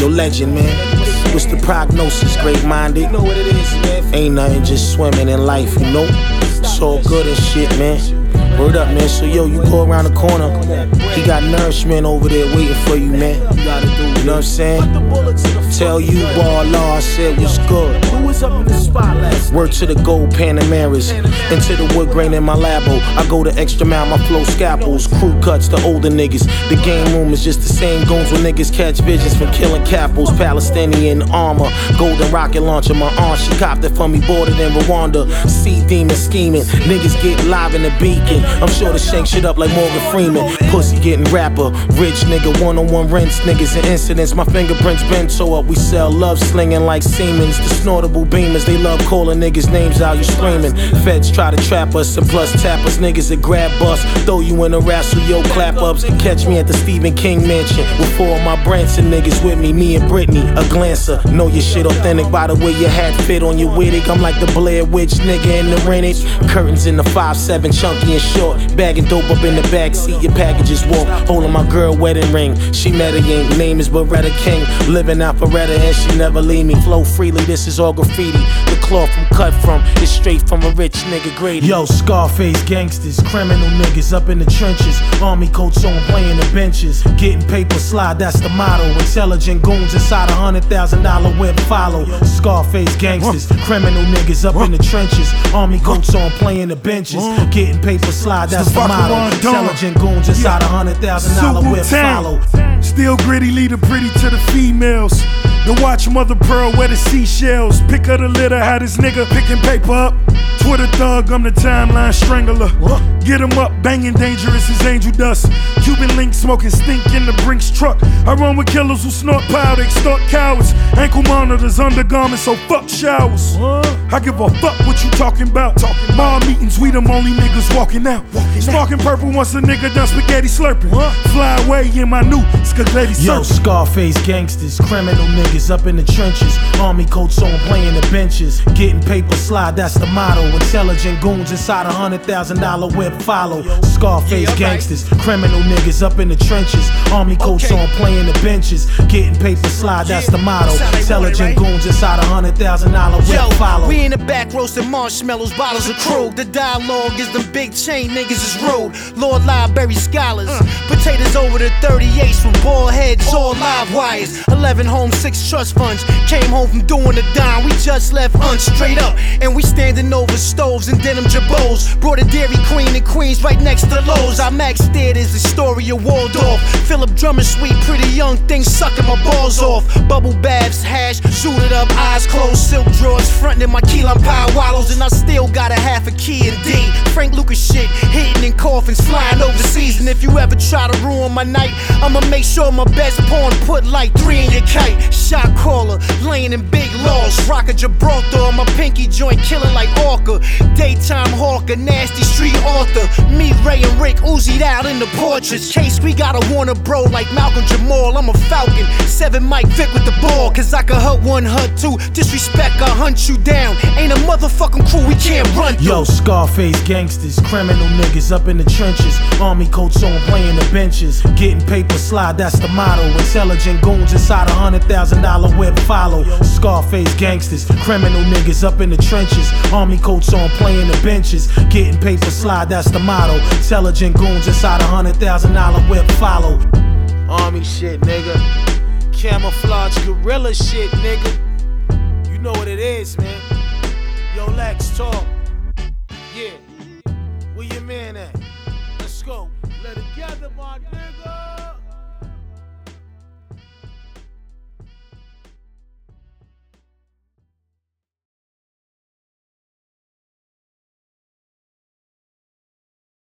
Yo, legend, man. What's the prognosis, great-minded? You know what it is, man. Ain't nothing, just swimming in life, you know. It's all good and shit, man. Word up, man. So, yo, you go around the corner. He got nourishment over there waiting for you, man. You know what I'm saying? Tell you, Law, I said what's good. Who was up in the spotlight? Word to the gold Panameras. Into the wood grain in my labo. I go the extra mile, my flow scalpels. Crew cuts, the older niggas. The game room is just the same goons when niggas catch visions from killing capitals. Palestinian armor, golden rocket launcher. My aunt, she copped it for me, bought it in Rwanda. Sea demon scheming, niggas get live in the beacon. I'm sure to shake shit up like Morgan Freeman. Pussy getting rapper, rich nigga, one-on-one rents, niggas and incidents. My fingerprints been toe up, we sell love slinging like Siemens. The snortable beamers, they love calling niggas names out, you screaming. Feds try to trap us and plus tap us, niggas that grab us, throw you in a wrestle, yo, clap ups. Catch me at the Stephen King mansion with 4 of my Branson niggas with me and Britney, a glancer. Know your shit authentic by the way your hat fit on your wig. I'm like the Blair Witch nigga in the rented. Curtains in the 5'7", chunky and short. Bagging dope up in the backseat, your packages walk. Holding my girl wedding ring. She meditating, name is Beretta King. Living out Beretta and she never leave me. Flow freely, this is all graffiti. The cloth I'm cut from is straight from a rich nigga Grady. Yo, Scarface gangsters, criminal niggas up in the trenches. Army coats on, playing the benches. Getting paper slide, that's the motto. Intelligent goons inside $100,000 whip follow. Scarface gangsters, criminal niggas up in the trenches. Army coats on, playing the benches. Getting paper slide, that's the motto. Intelligent goons inside $100,000 whip follow. Still gritty, lead a pretty to the females. Then watch Mother Pearl wear the seashells. Pick up the litter, how this nigga picking paper up. Twitter thug, I'm the timeline strangler. Get him up, banging dangerous as angel dust. Cuban link smoking stink in the Brinks truck. I run with killers who snort powder, extort cowards. Ankle monitors, undergarments, so fuck showers. I give a fuck what you talking about. Mall meetings, we them only niggas walking out. Sparking purple once a nigga done spaghetti slurping. Fly away in my new Scaglietti. Yo, Scarface gangsters, criminal niggas up in the trenches. Army coats on, playing the benches. Getting paper slide, that's the motto. Intelligent goons inside $100,000 whip follow. Scarface gangsters, criminal niggas up in the trenches. Army coats on, playing the benches. Getting paper slide, that's the motto. Intelligent goons inside $100,000 whip follow. We in the back roasting marshmallows, bottles of Krug. The dialogue is them big chain niggas is rude. Lord Library scholars, potatoes over the 38s from ball heads, all live wires. 11 homes, 6 trust funds. Came home from doing the dime, we just left straight up. And we standing over stoves and denim jabots. Brought a Dairy Queen in Queens right next to Lowe's. Our Max Theater is the story of Waldorf. Philip Drummond, sweet, pretty young thing sucking my balls off. Bubble baths, hash, suited up, eyes closed, silk drawers, frontin' in my key lime pie wallows. And I still got a half a key in D. Frank Lucas shit, hitting in coffins, flying overseas. And if you ever try to ruin my night, I'ma make sure my best porn put like 3 in your kite. Shot caller, laying in big laws. Rock a Gibraltar on my pinky joint, killing like Orca. Daytime hawker, nasty street author. Me, Ray, and Rick Uzi'd out in the portraits. Case we got a Warner bro like Malcolm Jamal. I'm a Falcon, 7 Mike Vick with the ball. Cause I can hurt 1, hurt 2. Disrespect, I hunt you down. Ain't a motherfucking crew we can't run through. Yo, Scarface gangsters, criminal niggas up in the trenches. Army coats on, playing the benches. Getting paper slide, that's the motto. Intelligent goons inside $100,000 whip follow. Scarface gangsters, criminal niggas up in the trenches. Army coats on, playing the benches. Getting paper slide, that's the motto. Intelligent goons inside $100,000 whip follow. Army shit, nigga. Camouflage gorilla shit, nigga. You know what it is, man. Yo, Lex, talk. Yeah. Where your man at? Let's go. Let it together, my nigga.